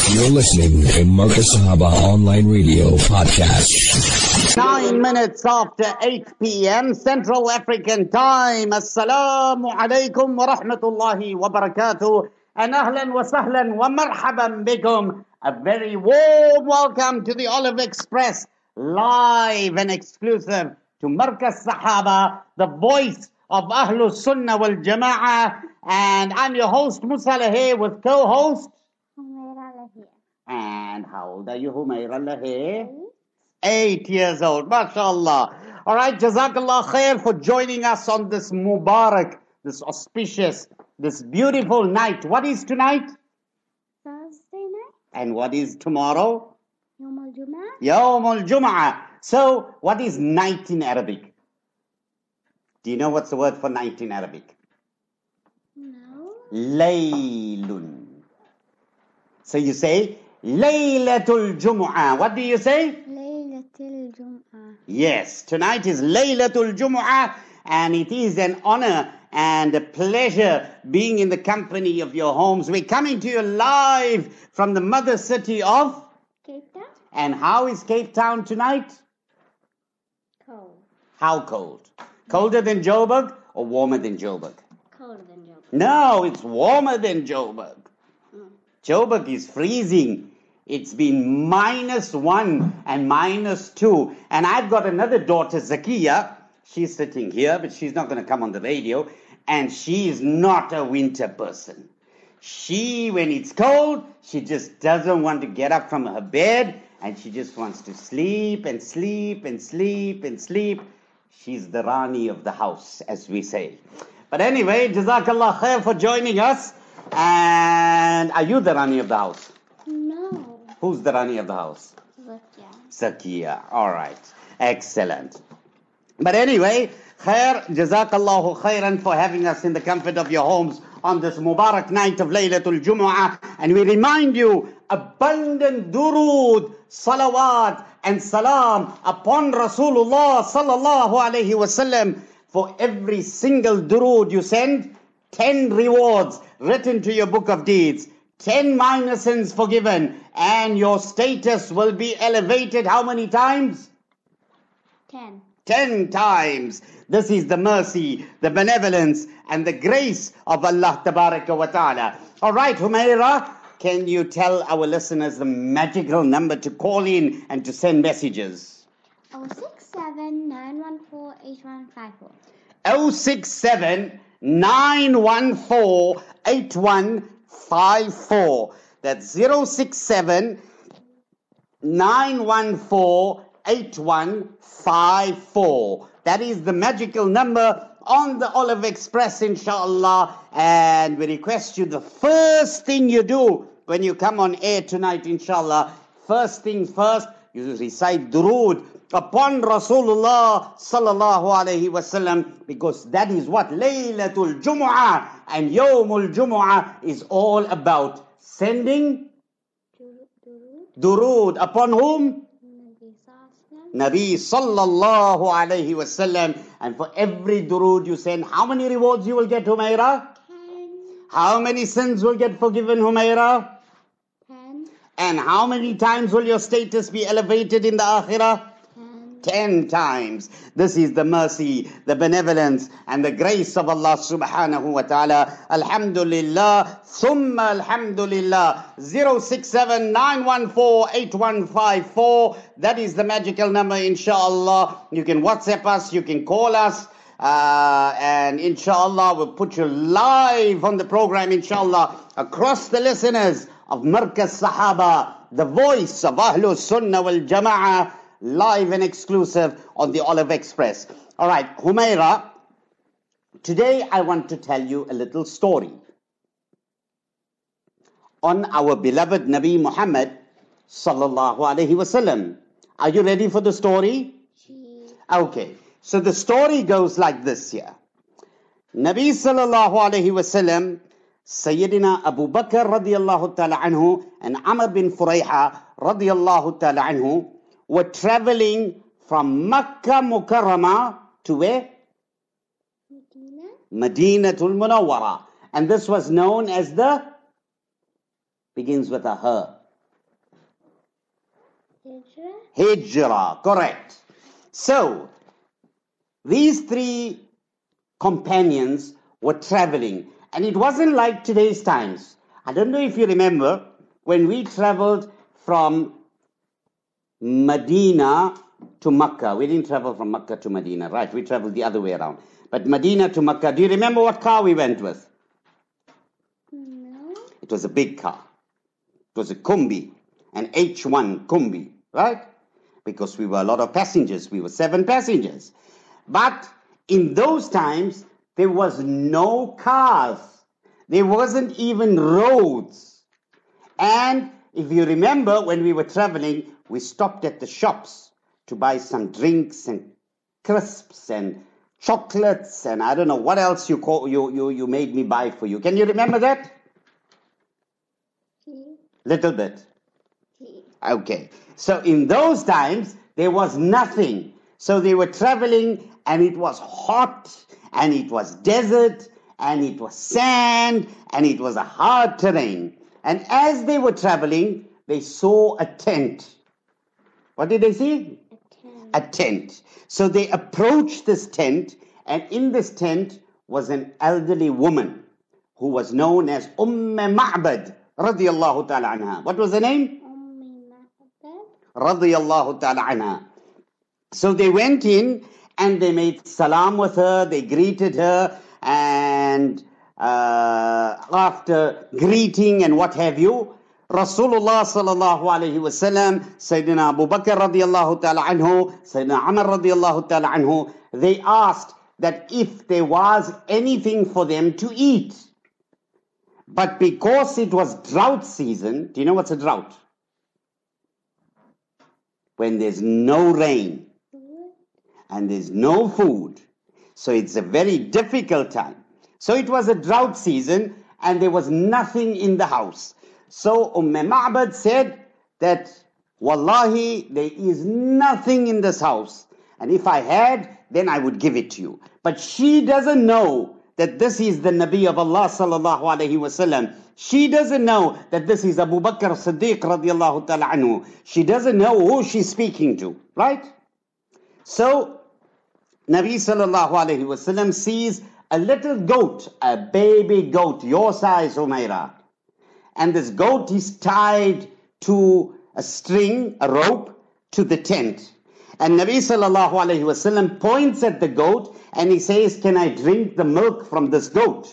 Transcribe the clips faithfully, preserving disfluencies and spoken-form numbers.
You're listening to Marcus Sahaba Online Radio Podcast. Nine minutes after eight p.m. Central African Time. Assalamu alaikum wa rahmatullahi wa barakatuh. And ahlan wa sahlan wa marhaban bikum. A very warm welcome to the Olive Express, live and exclusive to Marcus Sahaba, the voice of Ahlus Sunnah wal Jama'ah. And I'm your host, Musa Lahir, with co-host Humaira Lahir. And how old are you, Humaira Lahir? Eight years old, mashallah. All right, Jazakallah khair for joining us on this Mubarak, this auspicious, this beautiful night. What is tonight? Thursday night. And what is tomorrow? Yawm al-Jum'ah. Yawm al-Jum'ah. So, what is night in Arabic? Do you know what's the word for night in Arabic? No. Laylun. So you say, Laylatul Jum'ah. What do you say? Laylatul Jum'ah. Yes, tonight is Laylatul Jum'ah, and it is an honor and a pleasure being in the company of your homes. We're coming to you live from the mother city of Cape Town. And how is Cape Town tonight? Cold. How cold? Colder than Joburg or warmer than Joburg? Colder than Joburg. No, it's warmer than Joburg. Mm. Joburg is freezing. It's been minus one and minus two. And I've got another daughter, Zakiya. She's sitting here, but she's not going to come on the radio. And she is not a winter person. She, when it's cold, she just doesn't want to get up from her bed. And she just wants to sleep and sleep and sleep and sleep. She's the Rani of the house, as we say. But anyway, Jazakallah khair for joining us. And are you the Rani of the house? No. Who's the Rani of the house? Zakiya. Zakiya. All right. Excellent. But anyway, khair, Jazakallahu khairan for having us in the comfort of your homes on this Mubarak night of Laylatul Jumu'ah. And we remind you, abundant durood, salawat and salam upon Rasulullah sallallahu alayhi wasallam. For every single durood you send, ten rewards written to your book of deeds, ten minor sins forgiven, and your status will be elevated how many times? Ten. Ten times. This is the mercy, the benevolence, and the grace of Allah Tabaraka wa Ta'ala. All right, Humaira, can you tell our listeners the magical number to call in and to send messages? Oh six seven nine one four eight one five four. oh six seven nine one four eight one five four. That's zero six seven nine one four eight one five four. That is the magical number on the Olive Express, inshallah. And we request you, the first thing you do when you come on air tonight, inshallah, first things first, you recite durood upon Rasulullah sallallahu alayhi wasallam, because that is what Laylatul Jumu'ah and Yawmul Jumu'ah is all about. Sending durood upon whom? Nabi sallallahu alayhi wasallam. And for every durood you send, how many rewards you will get, Humaira? Ten. How many sins will get forgiven, Humaira? Ten. And how many times will your status be elevated in the akhirah? Ten times. This is the mercy, the benevolence, and the grace of Allah subhanahu wa ta'ala. Alhamdulillah, thumma alhamdulillah. zero six seven nine one four eight one five four. That is the magical number, inshallah. You can WhatsApp us, you can call us. Uh, and inshallah, we'll put you live on the program, inshallah, across the listeners of Markaz Sahaba, the voice of Ahlus Sunnah wal Jama'ah, live and exclusive on the Olive Express. All right, Humaira, today I want to tell you a little story on our beloved Nabi Muhammad sallallahu alayhi wasallam. Are you ready for the story? Okay, so the story goes like this here. Nabi sallallahu alayhi wasallam, Sayyidina Abu Bakr radiyallahu ta'ala anhu and Amr bin Furayha radiyallahu ta'ala anhu were traveling from Makkah Mukarramah to where? Medina. Madinatul Munawwara. And this was known as the, begins with a her. Hijrah. Hijrah, correct. So, these three companions were traveling, and it wasn't like today's times. I don't know if you remember when we traveled from Medina to Makkah. We didn't travel from Makkah to Medina, right? We traveled the other way around. But Medina to Makkah, do you remember what car we went with? No. It was a big car. It was a Kumbi, an H one Kumbi, right? Because we were a lot of passengers. We were seven passengers. But in those times, there was no cars. There wasn't even roads. And if you remember, when we were traveling, we stopped at the shops to buy some drinks and crisps and chocolates and I don't know what else you call, you, you, you made me buy for you. Can you remember that? Tea. Little bit. Tea. Okay. So in those times, there was nothing. So they were traveling and it was hot and it was desert and it was sand and it was a hard terrain. And as they were traveling, they saw a tent. What did they see? A tent. A tent. So they approached this tent, and in this tent was an elderly woman who was known as Umm Ma'bad radiyallahu ta'ala anha. What was the name? Ummi Ma'bad. Radiyallahu ta'ala anha. So they went in and they made salam with her, they greeted her, and uh, after greeting and what have you, Rasulullah sallallahu alayhi wasallam, Sayyidina Abu Bakr radiyallahu ta'ala anhu, Sayyidina Umar radiyallahu ta'ala anhu, they asked that if there was anything for them to eat. But because it was drought season, do you know what's a drought? When there's no rain and there's no food. So it's a very difficult time. So it was a drought season and there was nothing in the house. So Umm Ma'bad said that, Wallahi, there is nothing in this house. And if I had, then I would give it to you. But she doesn't know that this is the Nabi of Allah sallallahu alayhi wasallam. She doesn't know that this is Abu Bakr Siddiq radiallahu ta'ala anhu. She doesn't know who she's speaking to, right? So, Nabi sallallahu alayhi wasallam sees a little goat, a baby goat, your size, Umaira. And this goat is tied to a string, a rope, to the tent. And Nabi sallallahu alayhi wasallam points at the goat and he says, can I drink the milk from this goat?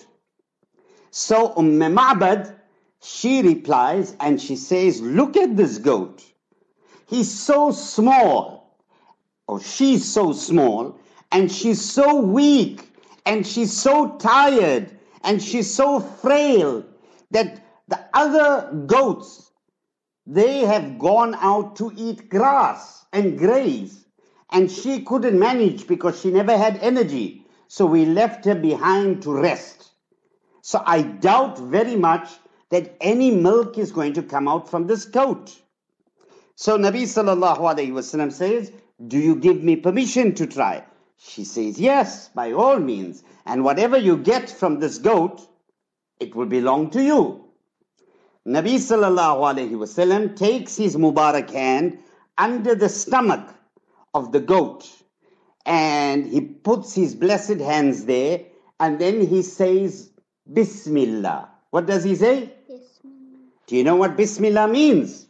So Umm Ma'bad, she replies and she says, look at this goat. He's so small, or she's so small, and she's so weak, and she's so tired, and she's so frail, that the other goats, they have gone out to eat grass and graze. And she couldn't manage because she never had energy. So we left her behind to rest. So I doubt very much that any milk is going to come out from this goat. So Nabi sallallahu alayhi wasallam says, do you give me permission to try? She says, yes, by all means. And whatever you get from this goat, it will belong to you. Nabi sallallahu alayhi wasallam takes his Mubarak hand under the stomach of the goat and he puts his blessed hands there and then he says Bismillah. What does he say? Bismillah. Do you know what Bismillah means?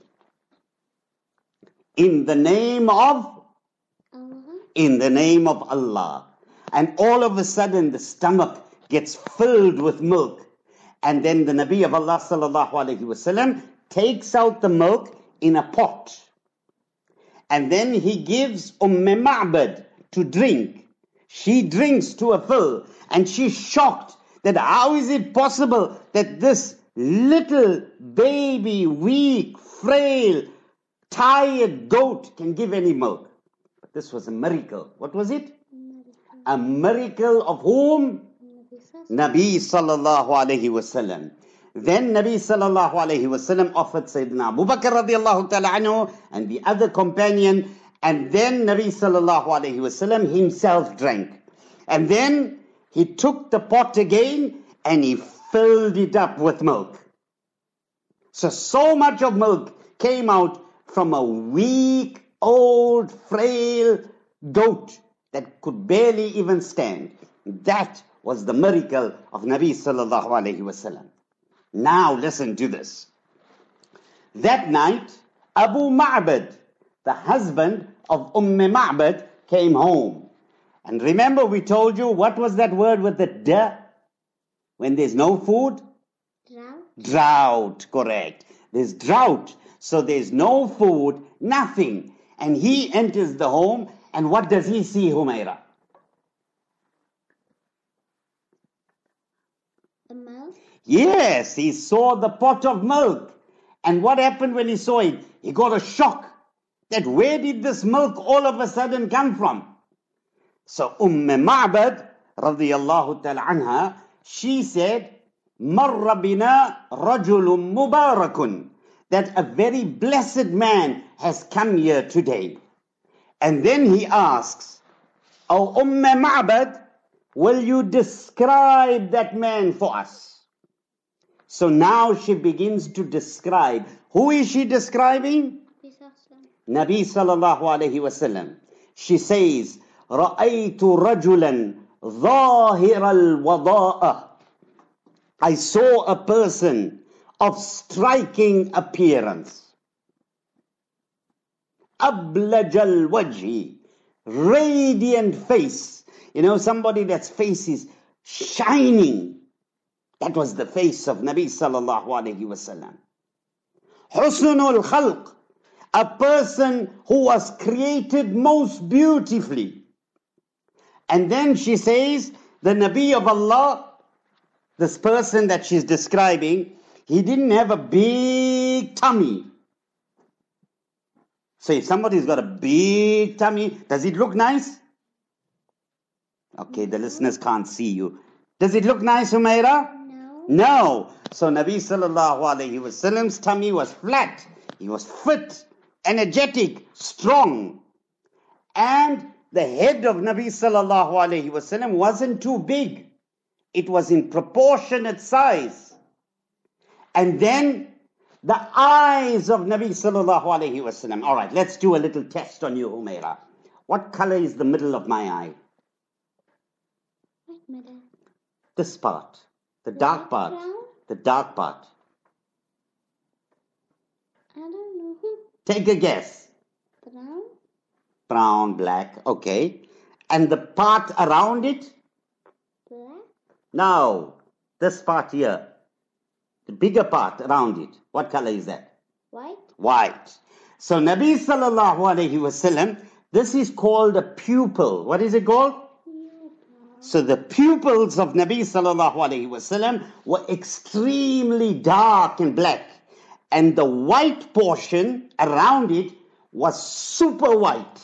In the name of? Allah. In the name of Allah. And all of a sudden the stomach gets filled with milk. And then the Nabi of Allah sallallahu alayhi wasallam takes out the milk in a pot. And then he gives Umm Ma'bad to drink. She drinks to a fill. And she's shocked that how is it possible that this little baby, weak, frail, tired goat can give any milk? But this was a miracle. What was it? Miracle. A miracle of whom? Nabi sallallahu alayhi wasallam. Then Nabi sallallahu alayhi wasallam offered Sayyidina Abu Bakr radiallahu ta'ala anhu and the other companion, and then Nabi sallallahu alayhi wasallam himself drank. And then he took the pot again and he filled it up with milk. So, so much of milk came out from a weak, old, frail goat that could barely even stand. That was the miracle of Nabi sallallahu alayhi wasallam. Now listen to this. That night, Abu Ma'bad, the husband of Umm Ma'bad, came home. And remember we told you, what was that word with the da? When there's no food? Drought. Drought, correct. There's drought. So there's no food, nothing. And he enters the home, and what does he see, Humaira? The milk. Yes, he saw the pot of milk. And what happened when he saw it? He got a shock. That where did this milk all of a sudden come from? So Umm Ma'bad, radiyallahu ta'ala anha, she said, Marra bina rajulun mubarakun, that a very blessed man has come here today. And then he asks, O Umm Ma'bad, will you describe that man for us? So now she begins to describe. Who is she describing? Nabi sallallahu alayhi wasallam. She says, رَأَيْتُ رَجُلًا ظَاهِرَ الْوَضَاءَ. I saw a person of striking appearance. أَبْلَجَ الْوَجْهِ, radiant face. You know, somebody that's face is shining. That was the face of Nabi sallallahu alayhi wasallam. Husnul khalq, a person who was created most beautifully. And then she says, the Nabi of Allah, this person that she's describing, he didn't have a big tummy. So if somebody's got a big tummy, does it look nice? Okay, the listeners can't see you. Does it look nice, Humaira? No. No. So Nabi sallallahu alayhi wasallam's tummy was flat. He was fit, energetic, strong. And the head of Nabi sallallahu alayhi wasallam wasn't too big. It was in proportionate size. And then the eyes of Nabi sallallahu alayhi wasallam. All right, let's do a little test on you, Humaira. What color is the middle of my eye? What middle? This part. The dark Light part. brown? The dark part. I don't know. Take a guess. Brown? Brown, black, okay. And the part around it? Black? No, this part here. The bigger part around it. What color is that? White? White. So Nabi sallallahu alayhi wasallam, this is called a pupil. What is it called? So the pupils of Nabi sallallahu alayhi wasallam were extremely dark and black. And the white portion around it was super white.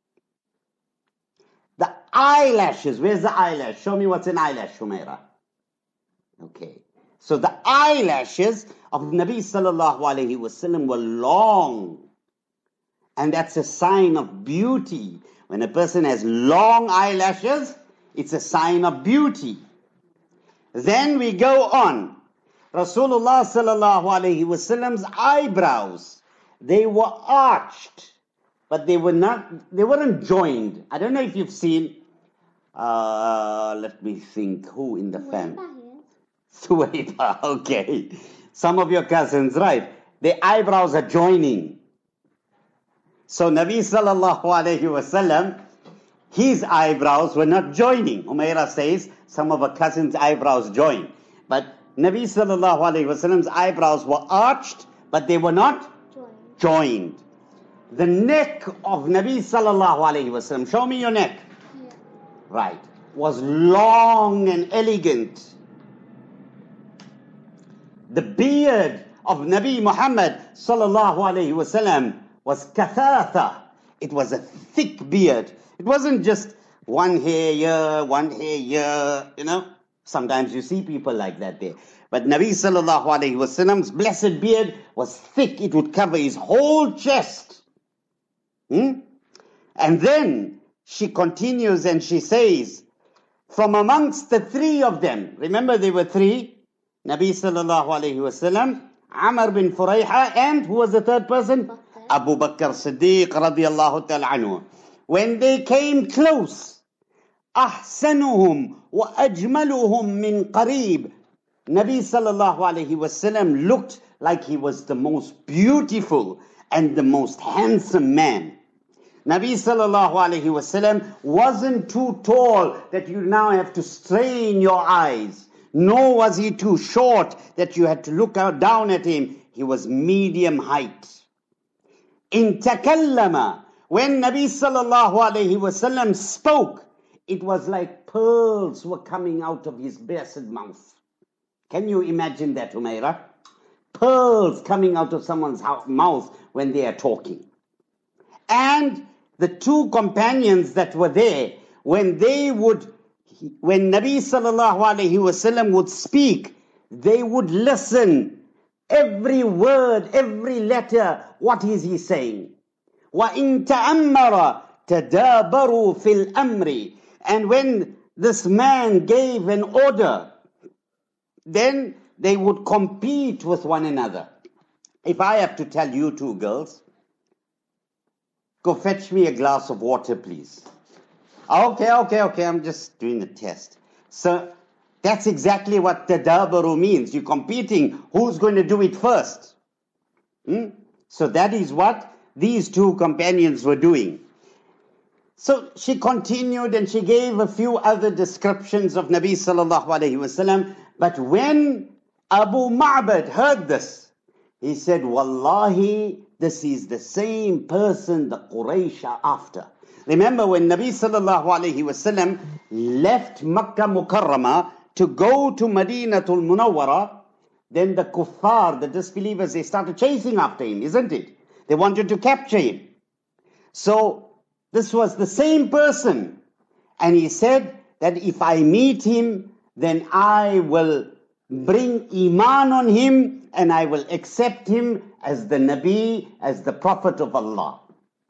The eyelashes, where's the eyelash? Show me what's an eyelash, Humaira. Okay. So the eyelashes of Nabi sallallahu alayhi wasallam were long. And that's a sign of beauty. When a person has long eyelashes, it's a sign of beauty. Then we go on. Rasulullah sallallahu alayhi wasallam's eyebrows, they were arched, but they were not, they weren't joined. I don't know if you've seen, uh, let me think, who in the family? Suwaiba, okay. Some of your cousins, right? The eyebrows are joining. So Nabi sallallahu alayhi wasallam, his eyebrows were not joining. Umaira says some of her cousins' eyebrows joined. But Nabi sallallahu alayhi wasallam's eyebrows were arched, but they were not Joined. joined. The neck of Nabi sallallahu alayhi wasallam, show me your neck. Yeah. Right. Was long and elegant. The beard of Nabi Muhammad sallallahu alayhi wasallam was kathatha. It was a thick beard. It wasn't just one hair here, one hair here, you know. Sometimes you see people like that there. But Nabi sallallahu alayhi wasallam's blessed beard was thick. It would cover his whole chest. Hmm? And then she continues and she says, from amongst the three of them, remember there were three, Nabi sallallahu alayhi wasallam, Amr bin Furayha, and who was the third person? Bakr. Abu Bakr Siddiq radiallahu ta'ala anhu. When they came close, أحسنهم وأجملهم من قريب, Nabi sallallahu alayhi wasallam looked like he was the most beautiful and the most handsome man. Nabi sallallahu alayhi wasallam wasn't too tall that you now have to strain your eyes. Nor was he too short that you had to look out down at him. He was medium height. In takallama, when Nabi sallallahu alayhi wasallam spoke, it was like pearls were coming out of his blessed mouth. Can you imagine that, Humaira? Pearls coming out of someone's mouth when they are talking. And the two companions that were there, when they would, when Nabi sallallahu alayhi wasallam would speak, they would listen. Every word, every letter, what is he saying? وَإِن تَأَمَّرَ تَدَابَرُوا فِي الْأَمْرِ. And when this man gave an order, then they would compete with one another. If I have to tell you two girls, go fetch me a glass of water, please. Okay, okay, okay, I'm just doing a test. So that's exactly what tadabaru means. You're competing. Who's going to do it first? Hmm? So that is what these two companions were doing. So she continued and she gave a few other descriptions of Nabi sallallahu alayhi wasallam. But when Abu Ma'bad heard this, he said, Wallahi, this is the same person the Quraysh are after. Remember when Nabi sallallahu alayhi wasallam left Makkah Mukarramah to go to Madinatul Munawwara, then the kuffar, the disbelievers, they started chasing after him, isn't it? They wanted to capture him. So this was the same person. And he said that if I meet him, then I will bring Iman on him and I will accept him as the Nabi, as the Prophet of Allah.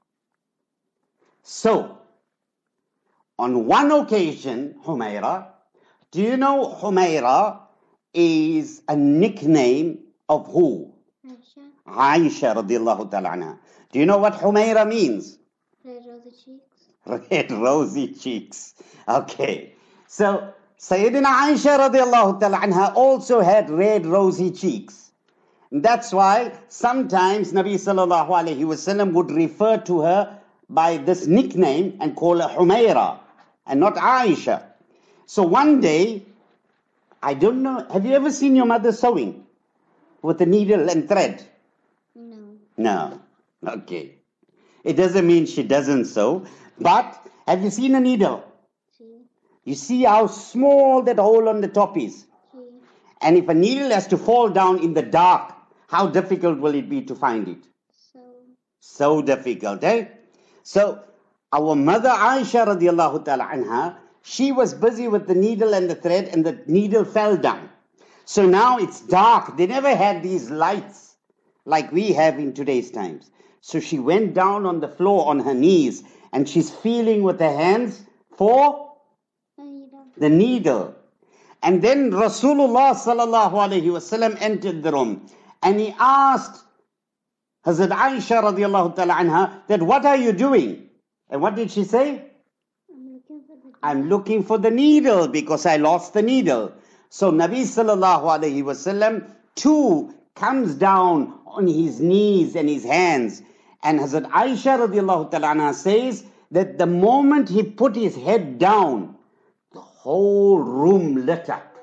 So, on one occasion, Humaira, do you know Humaira is a nickname of who? Aisha. Aisha radiallahu ta'ala anha. Do you know what Humaira means? Red rosy cheeks. Red rosy cheeks. Okay. So, Sayyidina Aisha radiallahu ta'ala anha also had red rosy cheeks. And that's why sometimes Nabi sallallahu alayhi wasallam would refer to her by this nickname and call her Humaira and not Aisha. So one day, I don't know, have you ever seen your mother sewing with a needle and thread? No. No. Okay. It doesn't mean she doesn't sew, but have you seen a needle? See. You see how small that hole on the top is? See. And if a needle has to fall down in the dark, how difficult will it be to find it? So. So difficult, eh? So, our mother Aisha radiallahu ta'ala anha, she was busy with the needle and the thread and the needle fell down. So now it's dark. They never had these lights like we have in today's times. So she went down on the floor on her knees and she's feeling with her hands for the needle. And then Rasulullah sallallahu alayhi wasallam entered the room and he asked Hazrat Aisha radiallahu ta'ala anha that what are you doing? And what did she say? I'm looking for the needle because I lost the needle. So Nabi sallallahu alayhi wasallam too comes down on his knees and his hands. And Hazrat Aisha radiallahu ta'ala anha says that the moment he put his head down, the whole room lit up.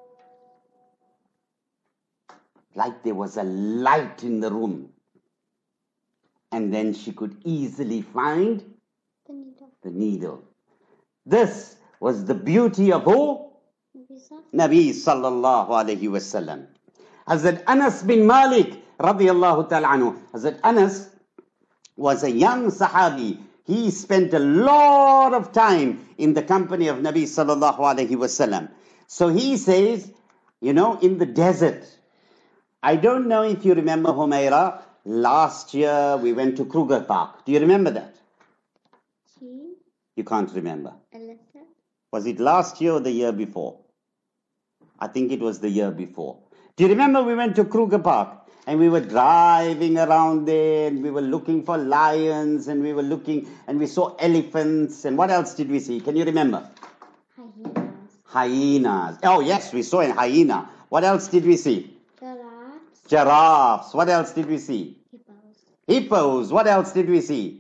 Like there was a light in the room. And then she could easily find The needle. the needle. This was the beauty of who? Visa. Nabi sallallahu alayhi wasallam. Hazrat Anas bin Malik radiyallahu ta'ala anhu. Hazrat Anas was a young sahabi. He spent a lot of time in the company of Nabi sallallahu alayhi wasallam. So he says, you know, in the desert. I don't know if you remember, Humaira, last year we went to Kruger Park. Do you remember that? See. You can't remember. Alyssa. Was it last year or the year before? I think it was the year before. Do you remember we went to Kruger Park? and we were driving around there, and we were looking for lions, and we were looking, and we saw elephants, and what else did we see? Can you remember? Hyenas. Hyenas. Oh yes, we saw a hyena. What else did we see? Giraffes. Giraffes. What else did we see? Hippos. Hippos. What else did we see?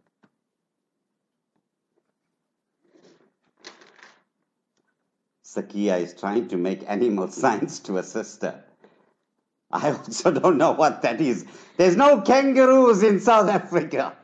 Sakia is trying to make animal signs to a sister. I also don't know what that is. There's no kangaroos in South Africa.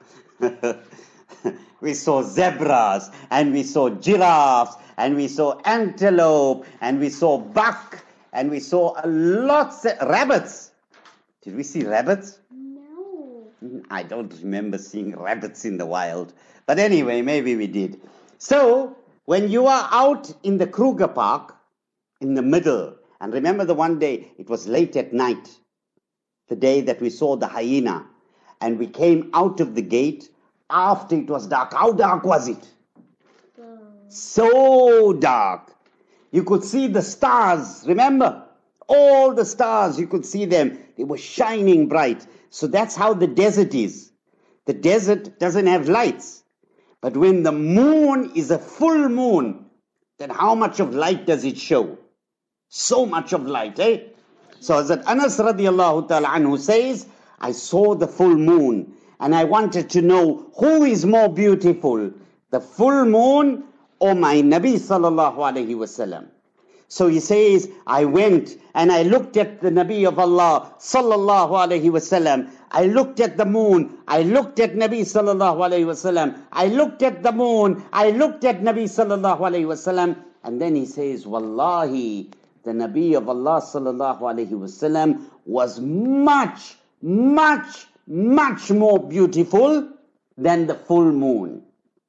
We saw zebras, and we saw giraffes, and we saw antelope, and we saw buck, and we saw lots of rabbits. Did we see rabbits? No. I don't remember seeing rabbits in the wild. But anyway, maybe we did. So, when you are out in the Kruger Park, in the middle, and remember the one day, it was late at night, the day that we saw the hyena, and we came out of the gate after it was dark. How dark was it? Whoa. So dark. You could see the stars, remember? All the stars, you could see them. They were shining bright. So that's how the desert is. The desert doesn't have lights. But when the moon is a full moon, then how much of light does it show? So much of light, eh? So Hazrat Anas radiallahu ta'ala anhu says, I saw the full moon and I wanted to know who is more beautiful, the full moon or my Nabi sallallahu alayhi wasallam. So he says, I went and I looked at the Nabi of Allah sallallahu alayhi wasallam. I looked at the moon. I looked at Nabi sallallahu alayhi wasallam. I looked at the moon. I looked at Nabi sallallahu alayhi wasallam. And then he says, Wallahi, the Nabi of Allah sallallahu alayhi wasallam was much, much, much more beautiful than the full moon.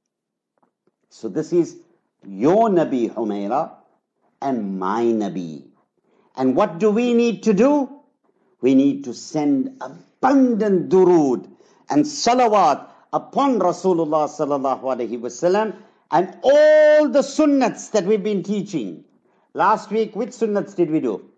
So this is your Nabi Humaira and my Nabi. And what do we need to do? We need to send abundant durood and salawat upon Rasulullah sallallahu alaihi wasallam and all the sunnats that we've been teaching. Last week, which sunnats did we do?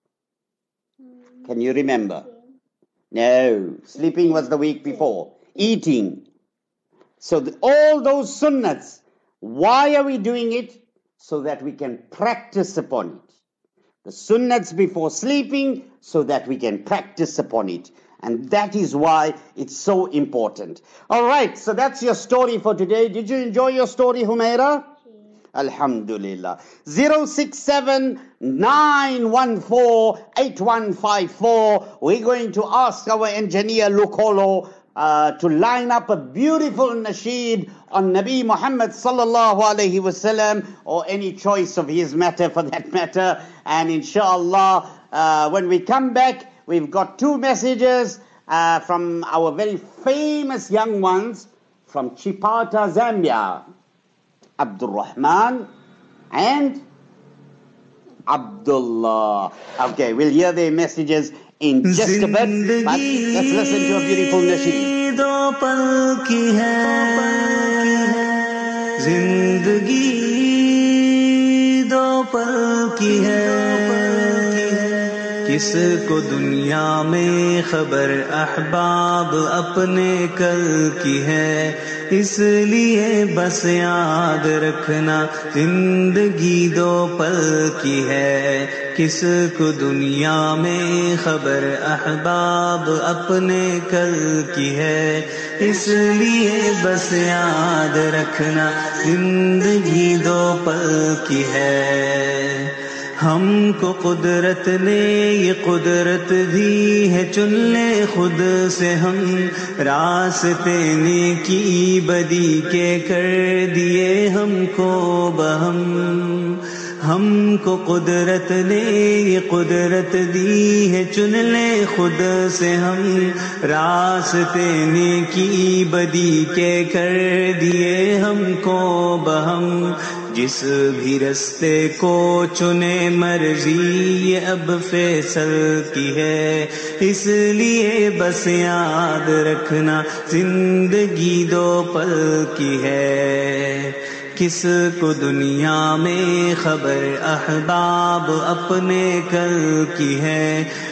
Can you remember? No, sleeping was the week before. Eating. So the, all those sunnats, why are we doing it? So that we can practice upon it. The sunnats before sleeping, so that we can practice upon it. And that is why it's so important. All right, so that's your story for today. Did you enjoy your story, Humaira? Alhamdulillah. zero six seven nine one four eight one five four. We're going to ask our engineer Lukolo uh, to line up a beautiful nasheed on Nabi Muhammad sallallahu alayhi wasallam, or any choice of his matter for that matter. And inshallah, uh, when we come back, we've got two messages uh, from our very famous young ones from Chipata, Zambia. Abdul Rahman and Abdullah. Okay, we'll hear their messages in just a bit, but let's listen to a beautiful nasheed. Zindagi do pal ki hai, किसको दुनिया में खबर अहबाब अपने कल की है, इसलिए बस याद रखना जिंदगी दो पल की है। किसको दुनिया में खबर अहबाब अपने कल की है, इसलिए बस याद रखना जिंदगी दो पल की है। हमको कुदरत ने ये कुदरत दी है, चुन ले खुद से हम रास्ते नेकी बदी के कर दिए हमको बहम। हमको कुदरत ने ये कुदरत दी है, चुन ले खुद से हम रास्ते नेकी बदी के कर दिए हमको बहम। जिस भी रस्ते को चुने मर्जी ये अब फैसल की है, इसलिए बस याद रखना जिंदगी दो पल की है। किसको दुनिया में खबर अहबाब अपने कल की है,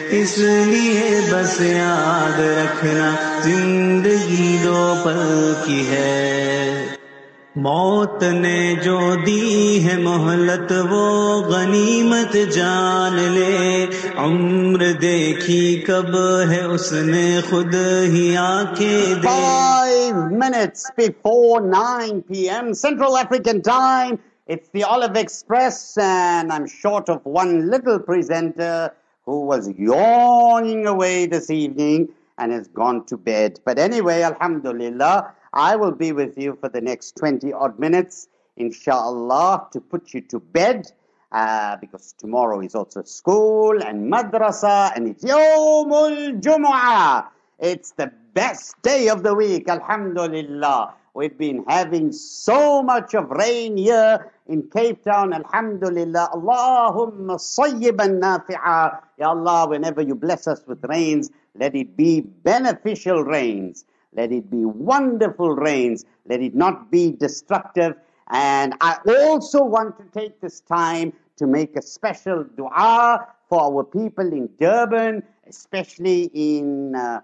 इसलिए बस याद रखना जिंदगी दो पल की है। मौत ने जो दी है मोहलत वो गनीमत जान ले, उम्र देखी कब है उसने खुद ही आंखें दे। Five minutes before nine p m Central African Time. It's the Olive Express, and I'm short of one little presenter who was yawning away this evening and has gone to bed. But anyway, Alhamdulillah, I will be with you for the next twenty odd minutes, inshallah, to put you to bed. Uh, because tomorrow is also school and madrasa, and it's Yawmul Jumu'ah. It's the best day of the week, alhamdulillah. We've been having so much of rain here in Cape Town, alhamdulillah. Allahumma sayyiban nafi'a. Ya Allah, whenever you bless us with rains, let it be beneficial rains. Let it be wonderful rains. Let it not be destructive. And I also want to take this time to make a special dua for our people in Durban, especially in uh,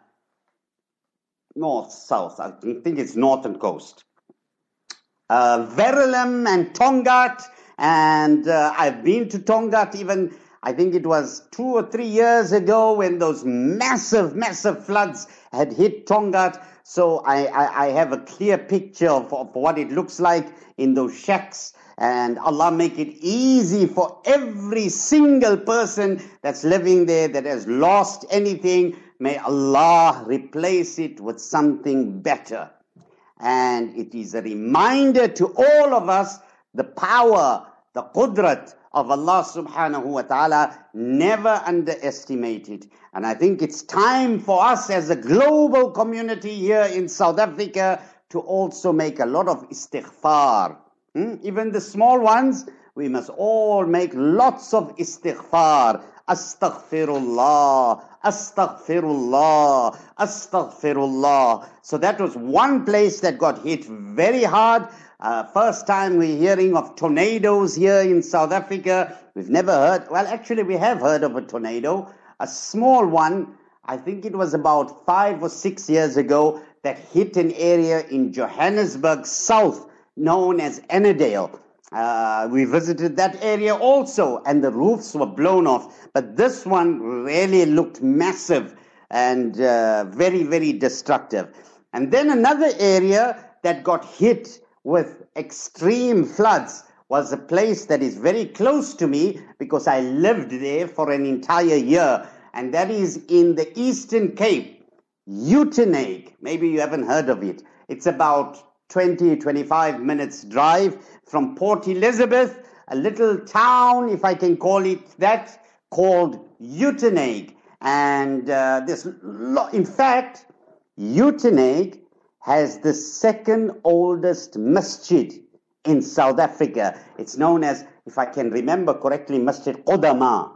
north, south, I think it's northern coast. Uh, Verulam and Tongaat, and uh, I've been to Tongaat even, I think it was two or three years ago when those massive, massive floods had hit Tongaat. So I, I, I have a clear picture of, of what it looks like in those shacks. And Allah make it easy for every single person that's living there that has lost anything. May Allah replace it with something better. And it is a reminder to all of us, the power, the qudrat of Allah subhanahu wa ta'ala, never underestimate it. And I think it's time for us as a global community here in South Africa to also make a lot of istighfar. Hmm? Even the small ones, we must all make lots of istighfar. Astaghfirullah, astaghfirullah, astaghfirullah. So that was one place that got hit very hard. Uh, first time we're hearing of tornadoes here in South Africa. We've never heard, well actually we have heard of a tornado, a small one. I think it was about five or six years ago that hit an area in Johannesburg South known as Annandale. Uh, we visited that area also, and the roofs were blown off. But this one really looked massive and uh, very, very destructive. And then another area that got hit with extreme floods was a place that is very close to me because I lived there for an entire year, and that is in the Eastern Cape, Uitenhage. Maybe you haven't heard of it. It's about twenty, twenty-five minutes drive from Port Elizabeth, a little town, if I can call it that, called Uitenhage. And uh, this, lo- in fact, Uitenhage has the second oldest masjid in South Africa. It's known as, if I can remember correctly, Masjid Qudama.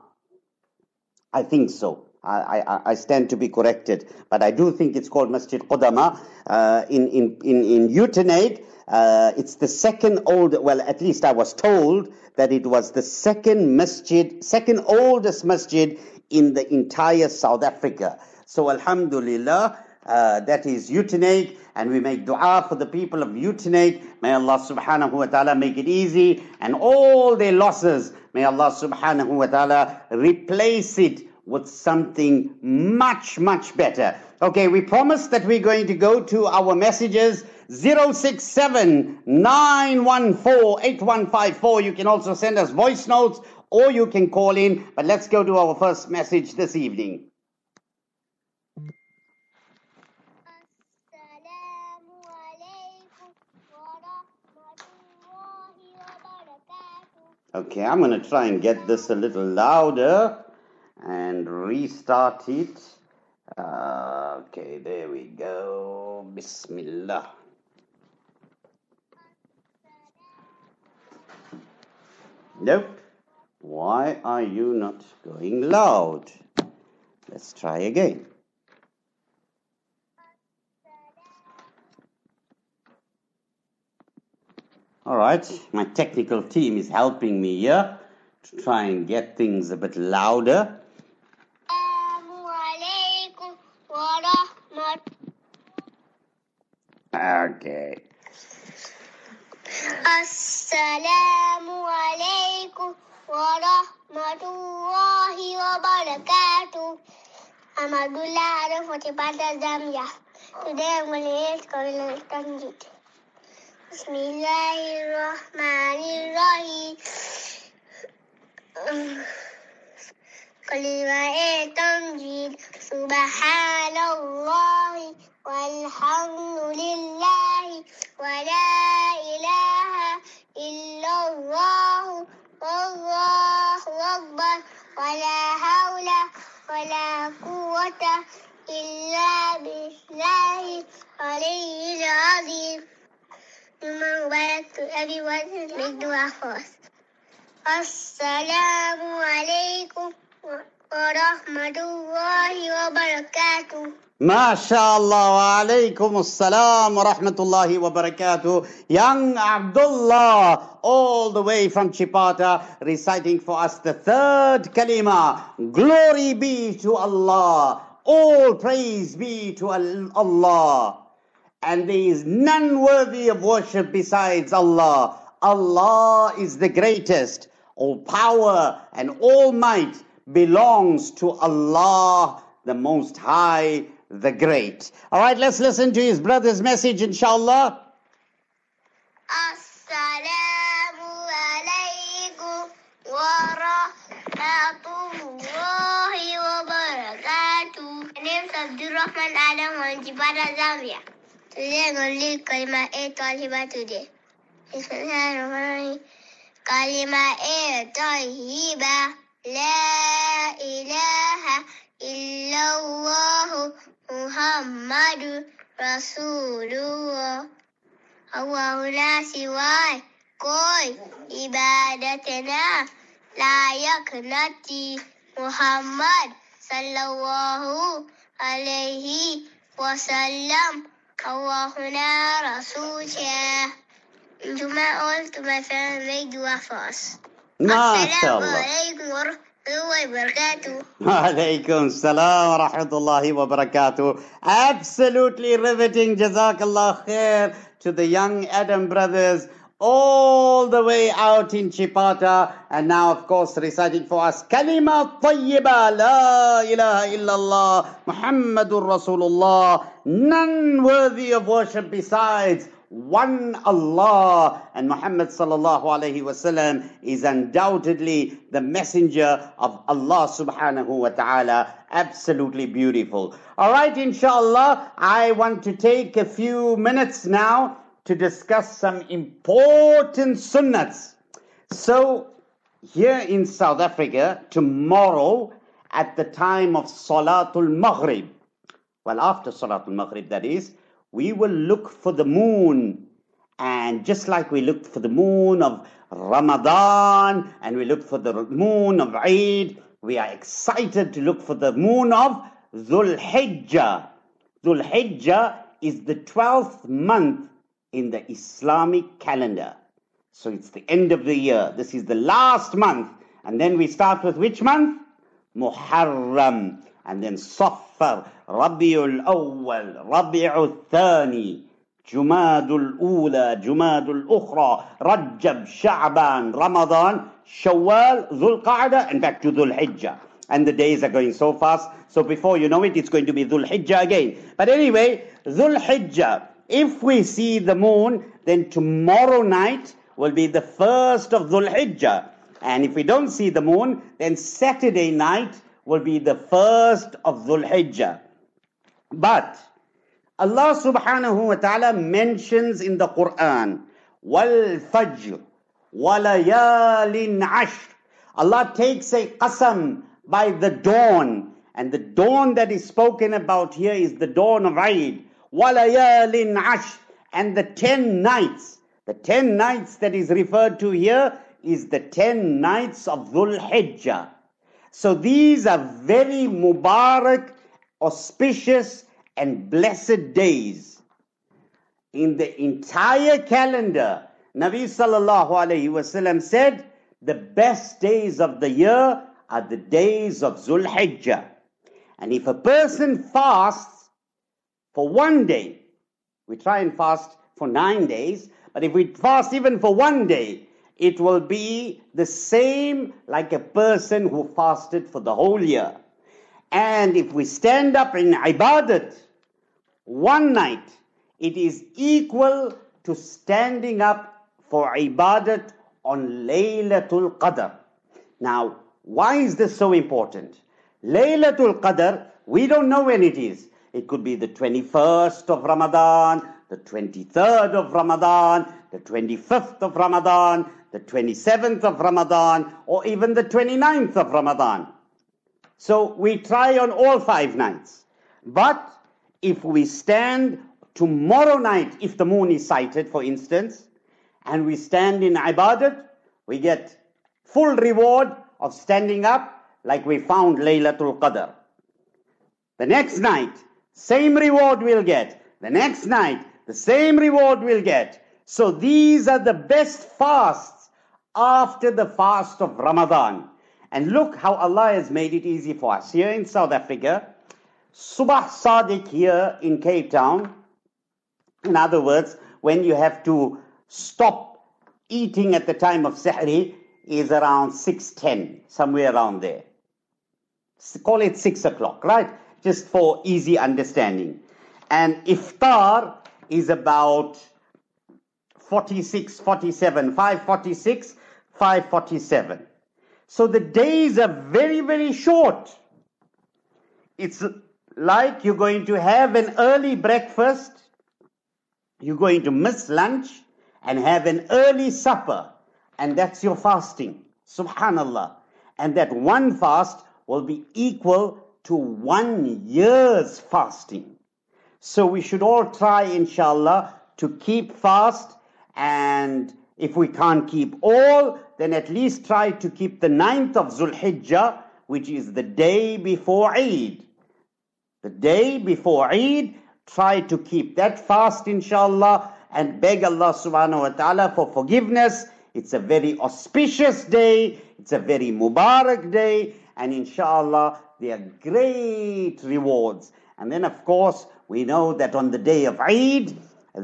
I think so. I, I, I stand to be corrected, but I do think it's called Masjid Qudama uh, in, in, in, in Uitenhage. Uh, it's the second old, well, at least I was told that it was the second masjid, second oldest masjid in the entire South Africa. So Alhamdulillah, uh, that is Uitenhage, and we make dua for the people of Uitenhage. May Allah subhanahu wa ta'ala make it easy, and all their losses, may Allah subhanahu wa ta'ala replace it with something much, much better. Okay, we promised that we're going to go to our messages. zero six seven nine one four eight one five four. You can also send us voice notes or you can call in. But let's go to our first message this evening. Okay, I'm going to try and get this a little louder and restart it. Uh, okay, there we go. Bismillah. Nope. Why are you not going loud? Let's try again. All right, my technical team is helping me here to try and get things a bit louder. Okay. Assalamu alaikum wa rahmatullahi wa barakatuh. I'm Abdullah Arif Fatibata Zambia. Today I'm going to read Qur'an Tanjid. Bismillahirrahmanirrahim. Qur'an Tanjid. Subhanallah walhamdulillah wa la ilaha illallah wallahu akbar wa la hawla wa la quwwata illa billahi aliyyil azim. Jummah Mubarak to everyone. Make dua first. Assalamu alaikum wa rahmatullahi wa barakatuh. MashaAllah wa alaikum assalam wa rahmatullahi wa barakatuh. Young Abdullah, all the way from Chipata, reciting for us the third kalima. Glory be to Allah. All praise be to Allah. And there is none worthy of worship besides Allah. Allah is the greatest. All power and all might belongs to Allah, the Most High, the Great. All right, let's listen to his brother's message, inshallah. Assalamu alaikum wa rahmatullahi wa barakatuh. My name is Abdul Rahman Adam from Chipata, Zambia. Today I'm going to read Kalima A Tayyiba today. Bismillahirrahmanirrahim. Kalima A Tayyiba. La ilaha illallah Muhammadu Rasulullah. Allah la siwai koi ibadatena layak nati Muhammad sallallahu alaihi wasallam. Allahuna Rasul Shah. Juma all to my family, make dua for us. Assalamu alaikum wa rahmatullahi wa barakatuh. Wa alaikum salam wa rahmatullahi wa barakatuh. Absolutely riveting. Jazakallah khair to the young Adam brothers all the way out in Chipata. And now, of course, reciting for us Kalima Tayyiba, La ilaha illallah, Muhammadur Rasulullah. None worthy of worship besides one Allah, and Muhammad sallallahu alayhi wasallam is undoubtedly the messenger of Allah subhanahu wa ta'ala. Absolutely beautiful. All right, inshallah, I want to take a few minutes now to discuss some important sunnats. So, here in South Africa, tomorrow at the time of Salatul Maghrib, well, after Salatul Maghrib, that is, we will look for the moon. And just like we looked for the moon of Ramadan and we looked for the moon of Eid, we are excited to look for the moon of Dhul Hijjah. Dhul Hijjah is the twelfth month in the Islamic calendar. So it's the end of the year. This is the last month. And then we start with which month? Muharram. And then Safar, Rabi'ul Awwal, Rabi'ul Thani, Jumadul Ula, Jumadul Ukhra, Rajab, Sha'ban, Ramadan, Shawwal, Dhul Qa'dah, and back to Dhul Hijjah. And the days are going so fast. So before you know it, it's going to be Dhul Hijjah again. But anyway, Dhul Hijjah, if we see the moon, then tomorrow night will be the first of Dhul Hijjah. And if we don't see the moon, then Saturday night will be the first of Dhul Hijjah. But Allah subhanahu wa ta'ala mentions in the Quran, Wal Fajr, Walayalin Ashr. Allah takes a qasam by the dawn. And the dawn that is spoken about here is the dawn of Eid. Walayalin Ashr. And the ten nights. The ten nights that is referred to here is the ten nights of Dhul Hijjah. So these are very Mubarak, auspicious and blessed days. In the entire calendar, Nabi sallallahu alayhi wasallam said, the best days of the year are the days of Zul Hijjah. And if a person fasts for one day, we try and fast for nine days, but if we fast even for one day, it will be the same like a person who fasted for the whole year. And if we stand up in ibadat one night, it is equal to standing up for ibadat on Laylatul Qadr. Now, why is this so important? Laylatul Qadr, we don't know when it is. It could be the twenty-first of Ramadan, the twenty-third of Ramadan, the twenty-fifth of Ramadan, the twenty-seventh of Ramadan, or even the twenty-ninth of Ramadan. So we try on all five nights. But if we stand tomorrow night, if the moon is sighted, for instance, and we stand in ibadat, we get full reward of standing up like we found Laylatul Qadr. The next night, same reward we'll get. The next night, the same reward we'll get. So these are the best fasts after the fast of Ramadan. And look how Allah has made it easy for us. Here in South Africa, Subah Sadiq here in Cape Town, in other words, when you have to stop eating at the time of Sahri, is around six ten, somewhere around there. Call it six o'clock, right? Just for easy understanding. And Iftar is about forty-six, forty-seven, five forty-six, five forty-seven. So the days are very, very short. It's like you're going to have an early breakfast, you're going to miss lunch, and have an early supper. And that's your fasting. Subhanallah. And that one fast will be equal to one year's fasting. So we should all try, inshallah, to keep fast. And if we can't keep all, then at least try to keep the ninth of Zul Hijjah, which is the day before Eid. The day before Eid, try to keep that fast, inshallah, and beg Allah subhanahu wa ta'ala for forgiveness. It's a very auspicious day. It's a very Mubarak day. And inshallah, there are great rewards. And then, of course, we know that on the day of Eid,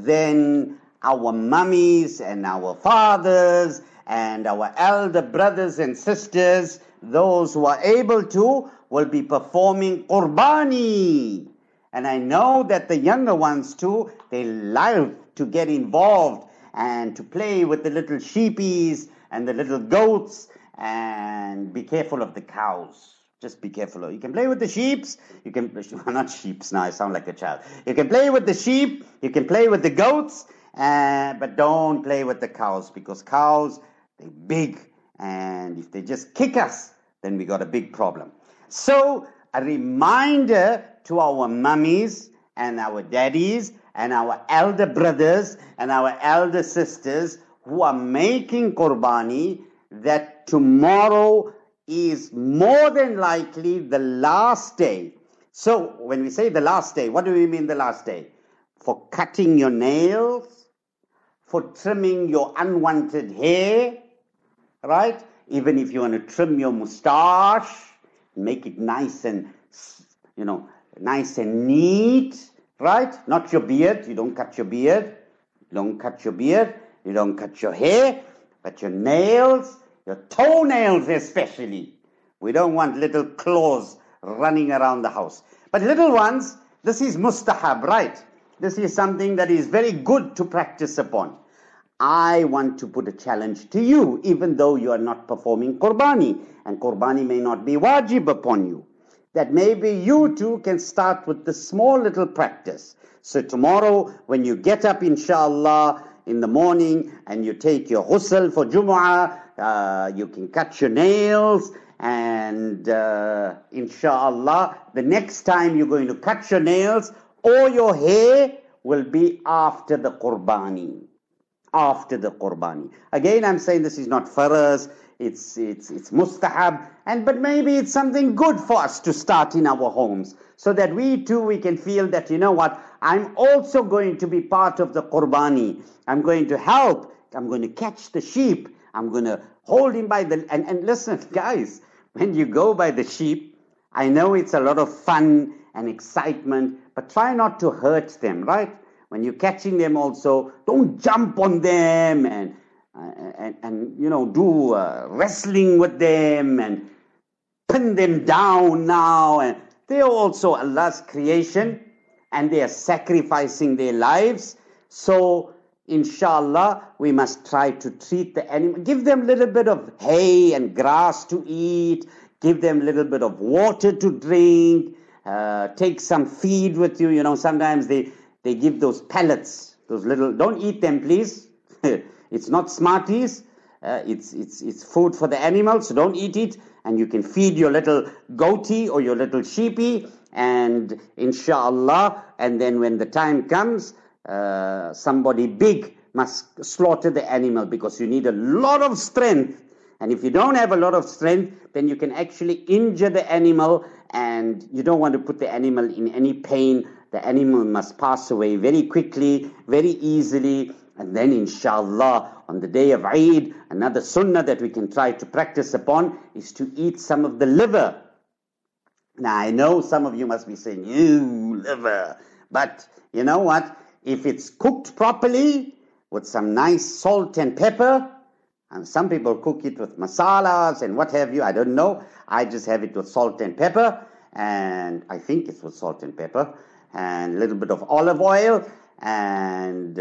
then our mummies and our fathers and our elder brothers and sisters, those who are able to, will be performing Qurbani. And I know that the younger ones too, they love to get involved and to play with the little sheepies and the little goats, and be careful of the cows. Just be careful of. You can play with the sheeps. You can not sheeps now. I sound like a child. You can play with the sheep. You can play with the goats, uh, but don't play with the cows, because cows, they're big, and if they just kick us, then we got a big problem. So a reminder to our mummies and our daddies and our elder brothers and our elder sisters who are making Qurbani, that tomorrow is more than likely the last day. So when we say the last day, what do we mean the last day? For cutting your nails, for trimming your unwanted hair, right? Even if you want to trim your mustache, make it nice and, you know, nice and neat, right? Not your beard. You don't cut your beard. You don't cut your beard. You don't cut your hair. But your nails, your toenails especially. We don't want little claws running around the house. But little ones, this is mustahab, right? This is something that is very good to practice upon. I want to put a challenge to you, even though you are not performing Qurbani, and Qurbani may not be wajib upon you, that maybe you too can start with the small little practice. So tomorrow, when you get up, inshallah, in the morning, and you take your ghusl for Jumu'ah, uh, you can cut your nails, and uh, inshallah, the next time you're going to cut your nails or your hair will be after the Qurbani. After the Qurbani. Again, I'm saying this is not faraz, it's it's it's mustahab, and but maybe it's something good for us to start in our homes, so that we too we can feel that, you know what, I'm also going to be part of the Qurbani. I'm going to help I'm going to catch the sheep. I'm going to hold him by the... And, and listen, guys, when you go by the sheep, I know it's a lot of fun and excitement, but try not to hurt them, right? When you're catching them also, don't jump on them and, uh, and, and you know, do uh, wrestling with them and pin them down now. And they're also Allah's creation and they are sacrificing their lives. So, inshallah, we must try to treat the animal, give them a little bit of hay and grass to eat, give them a little bit of water to drink, uh, take some feed with you. You know, sometimes they, they give those pellets, those little, don't eat them, please. It's not Smarties. Uh, it's, it's, it's food for the animals, so don't eat it. And you can feed your little goatee or your little sheepy, and inshallah, and then when the time comes, uh, somebody big must slaughter the animal, because you need a lot of strength. And if you don't have a lot of strength, then you can actually injure the animal, and you don't want to put the animal in any pain. The animal must pass away very quickly, very easily. And then inshallah, on the day of Eid, another sunnah that we can try to practice upon is to eat some of the liver. Now, I know some of you must be saying, you liver. But you know what? If it's cooked properly with some nice salt and pepper, and some people cook it with masalas and what have you, I don't know. I just have it with salt and pepper, and I think it's with salt and pepper, and a little bit of olive oil, and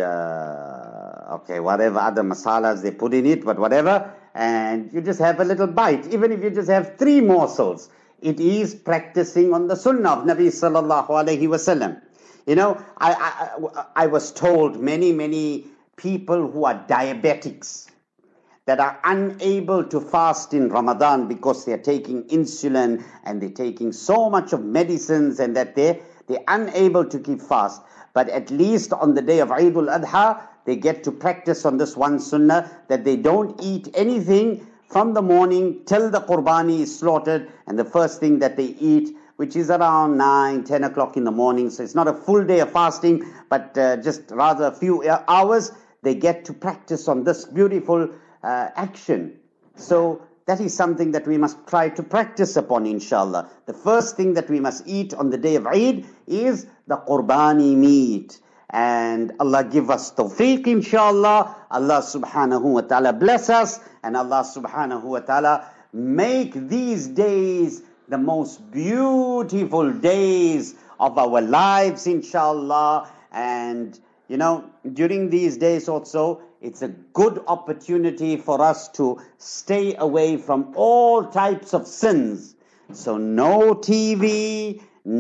uh, okay, whatever other masalas they put in it, but whatever, and you just have a little bite. Even if you just have three morsels, it is practicing on the sunnah of Nabi sallallahu alaihi wasallam. You know, I, I, I was told many, many people who are diabetics that are unable to fast in Ramadan because they're taking insulin and they're taking so much of medicines, and that they're, they're unable to keep fast. But at least on the day of Eid al-Adha, they get to practice on this one sunnah, that they don't eat anything from the morning till the qurbani is slaughtered, and the first thing that they eat, which is around nine, ten o'clock in the morning. So it's not a full day of fasting, but uh, just rather a few hours, they get to practice on this beautiful uh, action. So that is something that we must try to practice upon, inshallah. The first thing that we must eat on the day of Eid is the qurbani meat. And Allah give us tawfiq, inshallah. Allah subhanahu wa ta'ala bless us, and Allah subhanahu wa ta'ala make these days the most beautiful days of our lives, inshallah. And you know, during these days also, it's a good opportunity for us to stay away from all types of sins. So no T V,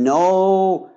no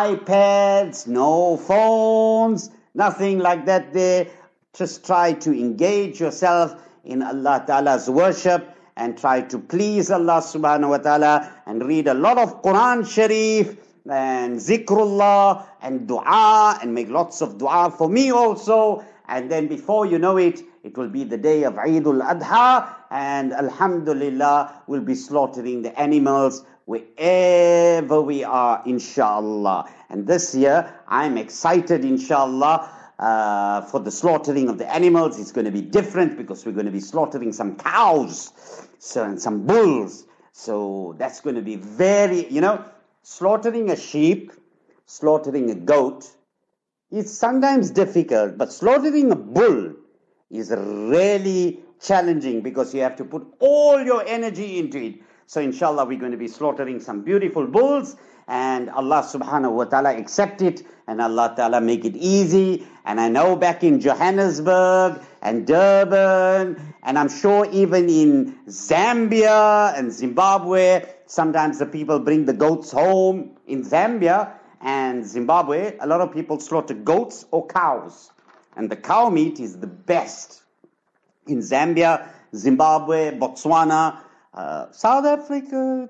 iPads, no phones, nothing like that there. Just try to engage yourself in Allah Ta'ala's worship and try to please Allah Subhanahu Wa Ta'ala, and read a lot of Quran Sharif and zikrullah and dua, and make lots of dua for me also. And then before you know it, it will be the day of Eid al-Adha, and alhamdulillah, we'll be slaughtering the animals wherever we are, inshallah. And this year, I'm excited, inshallah, uh, for the slaughtering of the animals. It's going to be different, because we're going to be slaughtering some cows, so, and some bulls. So that's going to be very, you know, slaughtering a sheep, slaughtering a goat, is sometimes difficult, but slaughtering a bull is really challenging, because you have to put all your energy into it. So inshallah, we're going to be slaughtering some beautiful bulls, and Allah subhanahu wa ta'ala accept it, and Allah ta'ala make it easy. And I know back in Johannesburg and Durban, and I'm sure even in Zambia and Zimbabwe, sometimes the people bring the goats home. In Zambia and Zimbabwe, a lot of people slaughter goats or cows, and the cow meat is the best. In Zambia, Zimbabwe, Botswana, uh, South Africa,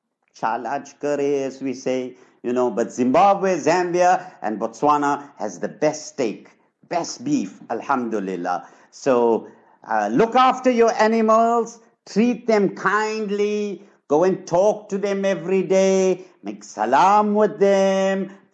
Chalaj Curry, as we say, you know, but Zimbabwe, Zambia, and Botswana has the best steak, best beef, alhamdulillah. So uh, look after your animals, treat them kindly, go and talk to them every day, make salam with them,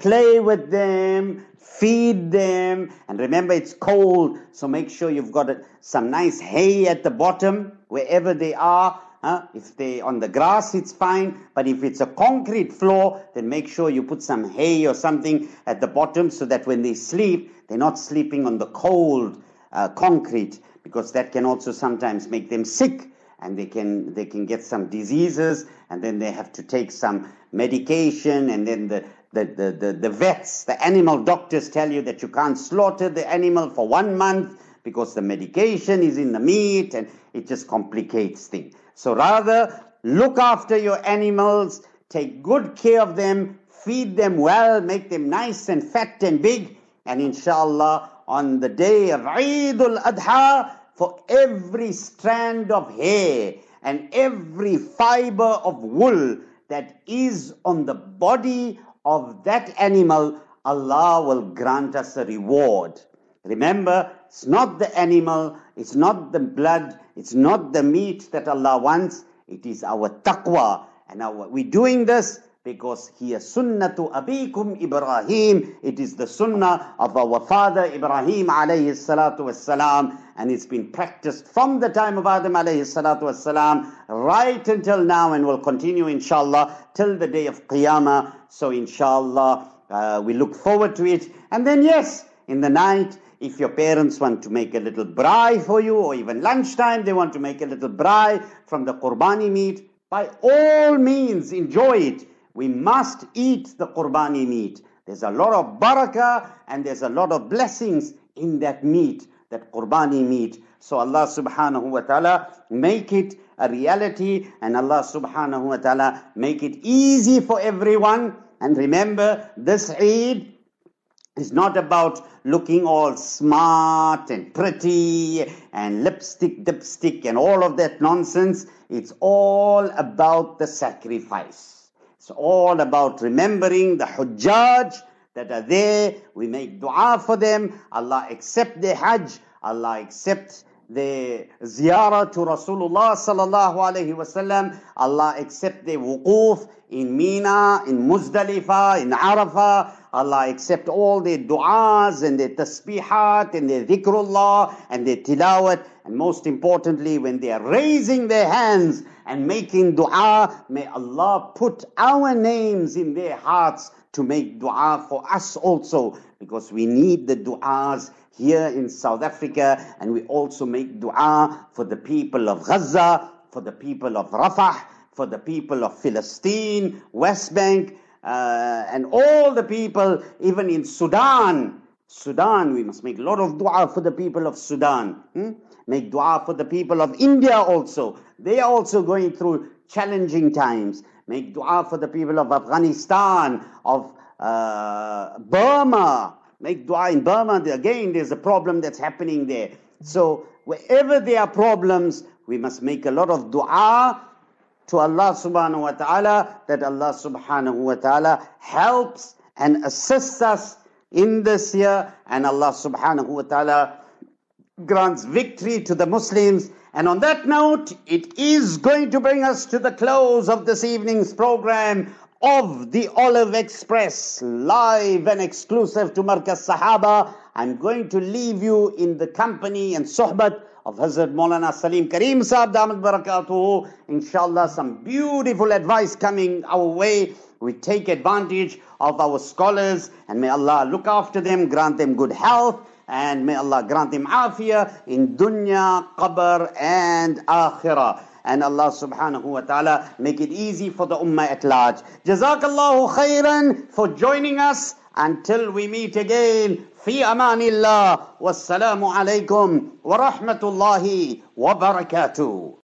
play with them, feed them. And remember, it's cold, so make sure you've got some nice hay at the bottom, wherever they are. Huh? If they're on the grass, it's fine. But if it's a concrete floor, then make sure you put some hay or something at the bottom so that when they sleep, they're not sleeping on the cold uh, concrete, because that can also sometimes make them sick, and they can they can get some diseases, and then they have to take some medication, and then the the, the, the, the vets, the animal doctors tell you that you can't slaughter the animal for one month because the medication is in the meat, and it just complicates things. So rather, look after your animals, take good care of them, feed them well, make them nice and fat and big, and inshallah, on the day of Eid al-Adha, for every strand of hair and every fiber of wool that is on the body of that animal, Allah will grant us a reward. Remember, it's not the animal, it's not the blood, it's not the meat that Allah wants, it is our taqwa. And our, we're doing this because hiya sunnatu abikum Ibrahim. It is the sunnah of our father Ibrahim alayhi salatu wassalam, and it's been practiced from the time of Adam alayhi salatu wassalam right until now, and will continue inshallah till the day of Qiyamah. So inshallah uh, we look forward to it. And then yes, in the night, if your parents want to make a little braai for you, or even lunchtime they want to make a little braai from the qurbani meat, by all means enjoy it. We must eat the qurbani meat. There's a lot of barakah and there's a lot of blessings in that meat, that qurbani meat. So Allah subhanahu wa ta'ala make it a reality, and Allah subhanahu wa ta'ala make it easy for everyone. And remember, this Eid is not about looking all smart and pretty and lipstick, dipstick and all of that nonsense. It's all about the sacrifice. It's all about remembering the Hujjaj that are there. We make dua for them. Allah accept their Hajj. Allah accept their ziyarah to Rasulullah sallallahu alayhi wasallam. Allah accept their wuquf in Mina, in Muzdalifah, in Arafah. Allah accept all their du'as and their tasbihat and their dhikrullah and their tilawat. And most importantly, when they are raising their hands and making dua, may Allah put our names in their hearts to make dua for us also, because we need the du'as here in South Africa, and we also make dua for the people of Gaza, for the people of Rafah, for the people of Palestine, West Bank, uh, and all the people, even in Sudan. Sudan, we must make a lot of dua for the people of Sudan. Hmm? Make dua for the people of India also. They are also going through challenging times. Make dua for the people of Afghanistan, of uh, Burma. Make dua in Burma. Again, there's a problem that's happening there. So wherever there are problems, we must make a lot of dua to Allah subhanahu wa ta'ala, that Allah subhanahu wa ta'ala helps and assists us in this year, and Allah subhanahu wa ta'ala grants victory to the Muslims. And on that note, it is going to bring us to the close of this evening's program of the Olive Express, live and exclusive to Markaz Sahaba. I'm going to leave you in the company and sohbat of Hazrat Maulana Salim Kareem Sahab Damat Barakatuhu. Inshallah, some beautiful advice coming our way. We take advantage of our scholars, and may Allah look after them, grant them good health, and may Allah grant them afiyah in dunya, qabr, and akhirah. And Allah subhanahu wa ta'ala make it easy for the ummah at large. Jazakallahu khairan for joining us. Until we meet again, fi amanillah. Wassalamu alaikum wa rahmatullahi wa barakatuh.